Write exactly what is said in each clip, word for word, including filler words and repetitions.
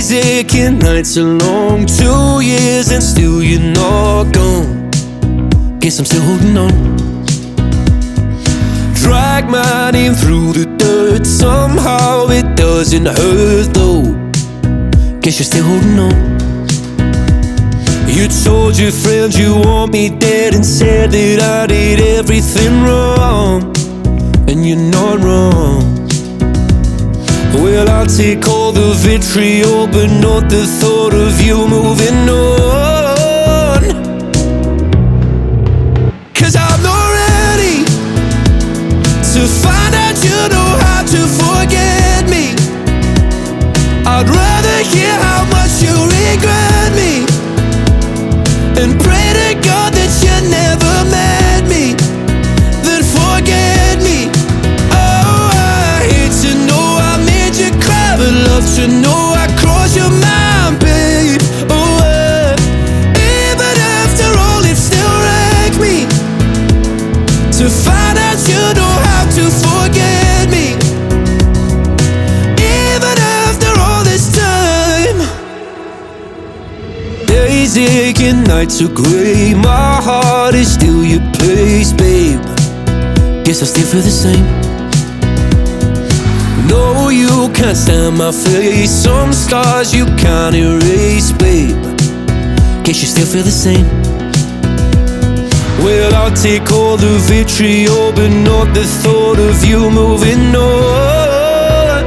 Days aching, nights are long. Two years and still you're not gone. Guess I'm still holding on. Drag my name through the dirt. Somehow it doesn't hurt though. Guess you're still holding on. You told your friends you want me dead and said that I did everything wrong. And you're not wrong. Well, I'll take all the vitriol, but not the thought of you moving on. Cause I'm not ready to find out you know how to forget me. I'd rather hear how much you regret me and pray to God that you never met me, then forget me. Oh, I hate to know I made you cry, but love to know I crossed your mind, babe. Oh, uh, even after all, it still wrecks me to find out you know how to forget me. Even after all this time. Days aching, nights are grey. My heart is still your place, babe. Guess I still feel the same. No, you can't stand my face. Some scars you can't erase, babe. Guess you still feel the same. Well, I'll take all the vitriol, but not the thought of you moving on.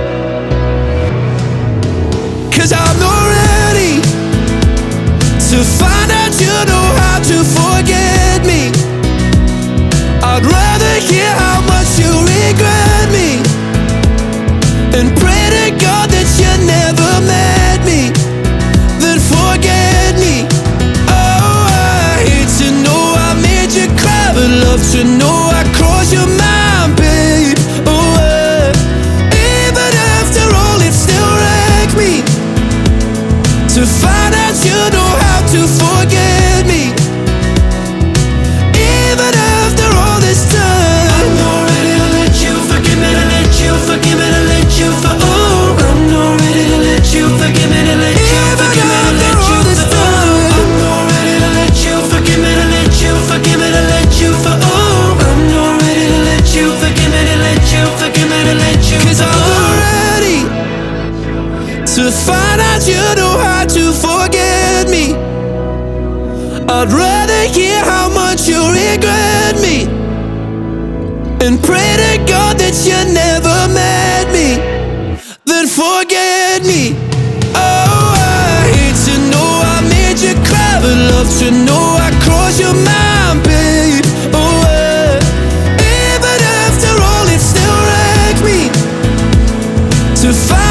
Cause I'm not ready to find out you know how to forget me. I'd rather hear how much you regret me and pray to God that you never met me, then forget me. Oh, I hate to know I made you cry, but love to know I crossed your mind, babe. Oh, uh, even after all, it still wrecks me to find out you know how to forget me. Even after all this time. I'm not ready to let you forgive me, to let you forgive me, to let you for oh. I'm not ready to let you forgive me, to let you forgive me, to let you for oh. I'm not ready to let you forgive me, to let you forgive me, to let you for oh. I'm not ready to let you forgive me, to let you forgive me, to let you. Cause I'm not ready to find out you know how to forget me. I'd rather hear how much you regret me and pray to God that you never met me, then forget me. Oh, I hate to know I made you cry, but love to know I crossed your mind, babe. Oh, uh, even after all, it still wrecks me to find